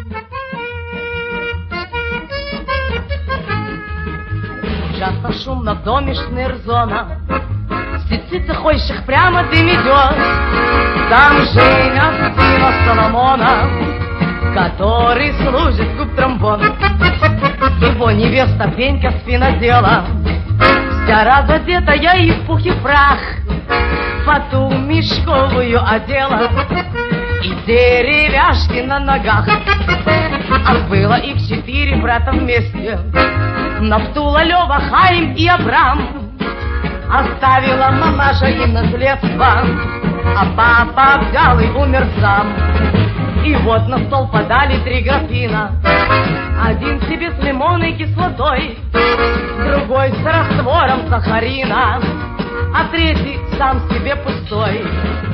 Часто шумно в доме шнырзона, птица ходящих прямо дым идет. Там женят сына Соломона, который служит куб тромбона. Его невеста Пенька с винодела, вся разодетая и в пух и прах, фату мешковую одела и деревяшки на ногах. А было их 4 брата вместе, Нафтула, Лёва, Хаим и Абрам. Оставила мамаша им наследство, а папа взял и умер сам. И вот на стол подали 3 графина, один себе с лимонной кислотой, другой с раствором сахарина, а третий сам себе пустой.